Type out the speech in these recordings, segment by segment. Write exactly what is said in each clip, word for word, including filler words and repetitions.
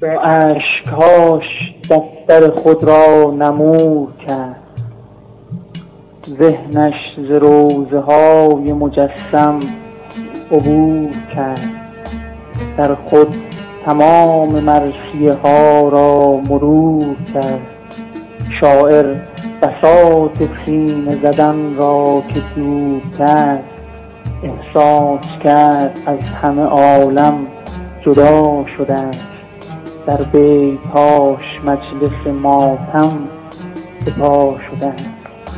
با اشکهاش دفتر خود را نمور کرد، ذهنش ز روضه های مجسم عبور کرد. در خود تمام مرثیه ها را مرور کرد، شاعر بساط سینه زدن را که دور کرد. احساس کرد از همه عالم جدا شده است، در بیتهاش مجلس ماتم به پا شده است.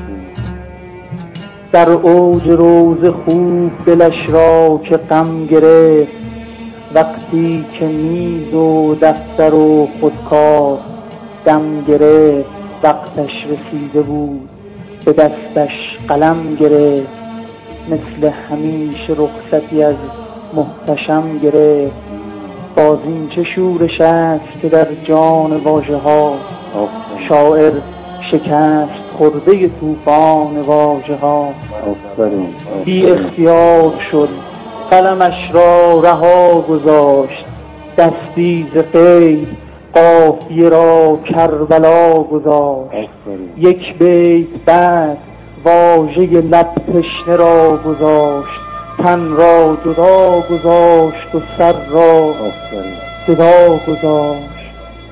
در اوج روضه خوب دلش را که غم گرفت، وقتی که میز و دفتر و خودکار دم گرفت. وقتش رسیده بود به دستش قلم گرفت، مثل همیشه رخصتی از محتشم گرفت. باز این چه شورش است که در جان واژه ها، شاعر شکست خورده طوفان واژه ها. بی اختیار شد قلمش را رها گذاشت، دستی ز غیب قافیه را کربلا گذاشت. یک بیت بعد واژه لب تشنه را گذاشت، تن را جدا گذاشت و سر را جدا گذاشت.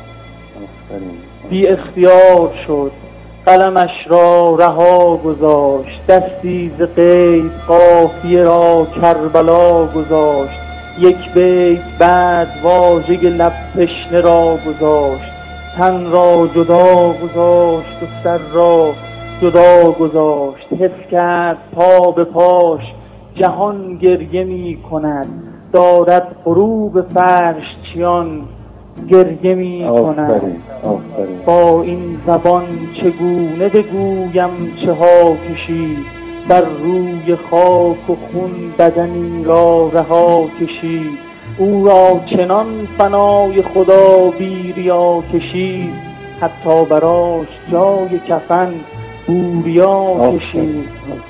بی اختیار شد قلمش را رها گذاشت، دستی ز غیب قافیه را کربلا گذاشت. یک بیت بعد واژه لب تشنه را گذاشت، تن را جدا گذاشت و سر را جدا گذاشت. حس کرد پا به پاش جهان گریه می کند، دارد غروب فرش چیان گریه می کند. با این زبان چگونه بگویم چه ها کشید، بر روی خاک و خون بدنی را رها کشید. او را چنان فنای خدا بی ریا کشید، حتی براش جای کفن بوریا کشید.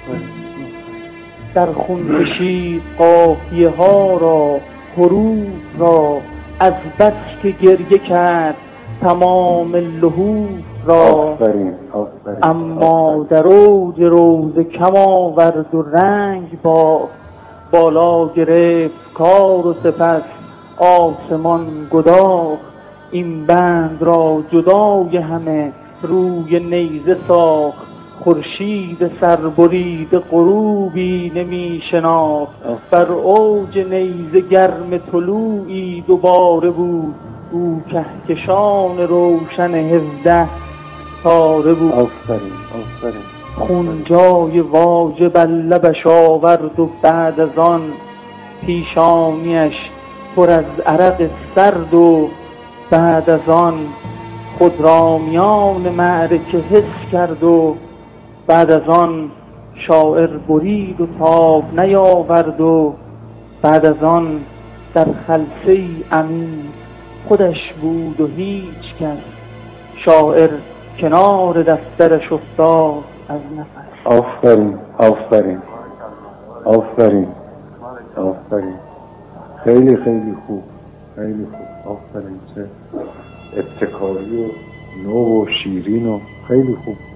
در خون کشید قافیه ها را، حروف را، از بس که گریه کرد تمام لحوف را. آفرین آفرین. اما در اوج روضه کم آورد و رنگ با بالا گرفت کار و سپس آسمان گداخت. این بند را جدای همه روی نیزه ساخت، خورشید سربرید غروبی نمی شناخت. بر اوج نیزه گرم طلوعی دوباره بود، او کهکشان روشن هفده تاره بود. آفرین آفرین. خون جای واژه بر لبش آورد و بعد از آن پیشانیش پر از عرق سرد و بعد از آن خود را میان معرکه حس کرد و بعد از آن شاعر برید و تاب نیاورد و بعد از آن در خلسه‌ای عمیق خودش بود و هیچ کس. شاعر کنار دفترش افتاد از نفس. آفرین آفرین آفرین آفرین. خیلی خیلی خوب خیلی خوب. آفرین. چه ابتکاری و نو و شیرین و خیلی خوب.